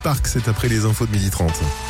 Parc, c'est après les infos de 12h30.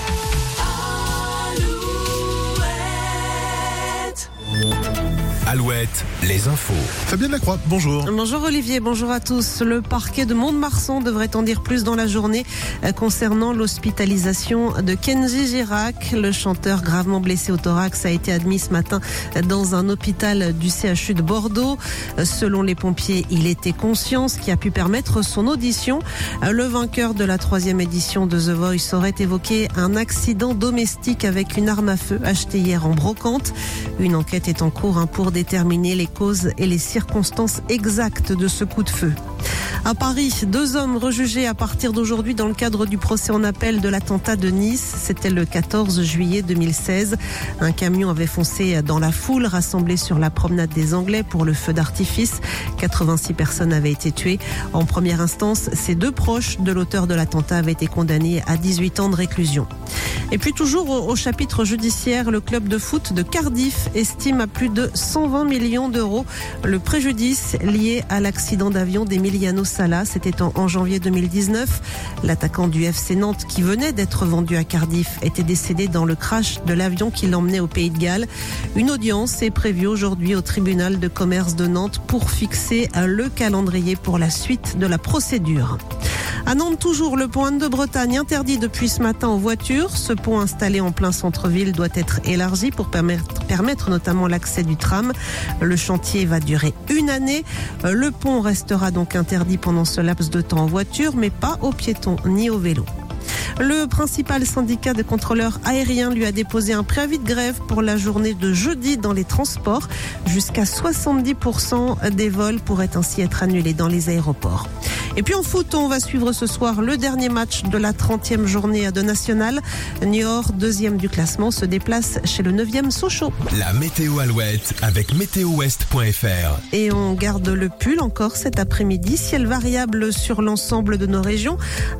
Alouette, les infos. Fabienne Lacroix, bonjour. Bonjour Olivier, bonjour à tous. Le parquet de Mont-de-Marsan devrait en dire plus dans la journée concernant l'hospitalisation de Kenji Girac. Le chanteur gravement blessé au thorax a été admis ce matin dans un hôpital du CHU de Bordeaux. Selon les pompiers, il était conscient, ce qui a pu permettre son audition. Le vainqueur de la 3e édition de The Voice aurait évoqué un accident domestique avec une arme à feu achetée hier en brocante. Une enquête est en cours pour déterminer les causes et les circonstances exactes de ce coup de feu. À Paris, 2 hommes rejugés à partir d'aujourd'hui dans le cadre du procès en appel de l'attentat de Nice. C'était le 14 juillet 2016. Un camion avait foncé dans la foule rassemblée sur la promenade des Anglais pour le feu d'artifice. 86 personnes avaient été tuées. En première instance, ces 2 proches de l'auteur de l'attentat avaient été condamnés à 18 ans de réclusion. Et puis toujours au chapitre judiciaire, le club de foot de Cardiff estime à plus de 120 millions d'euros le préjudice lié à l'accident d'avion d'Emiliano Sala. C'était en janvier 2019. L'attaquant du FC Nantes qui venait d'être vendu à Cardiff était décédé dans le crash de l'avion qui l'emmenait au Pays de Galles. Une audience est prévue aujourd'hui au tribunal de commerce de Nantes pour fixer le calendrier pour la suite de la procédure. À Nantes, toujours, le pont Anne-de-Bretagne interdit depuis ce matin aux voitures. Ce pont installé en plein centre-ville doit être élargi pour permettre notamment l'accès du tram. Le chantier va durer 1 année. Le pont restera donc interdit pendant ce laps de temps aux voitures, mais pas aux piétons ni aux vélos. Le principal syndicat de contrôleurs aériens lui a déposé un préavis de grève pour la journée de jeudi dans les transports. Jusqu'à 70% des vols pourraient ainsi être annulés dans les aéroports. Et puis en foot, on va suivre ce soir le dernier match de la 30e journée de National. Niort, 2e du classement, se déplace chez le 9e Sochaux. La météo Alouette avec météo-ouest.fr. Et on garde le pull encore cet après-midi. Ciel variable sur l'ensemble de nos régions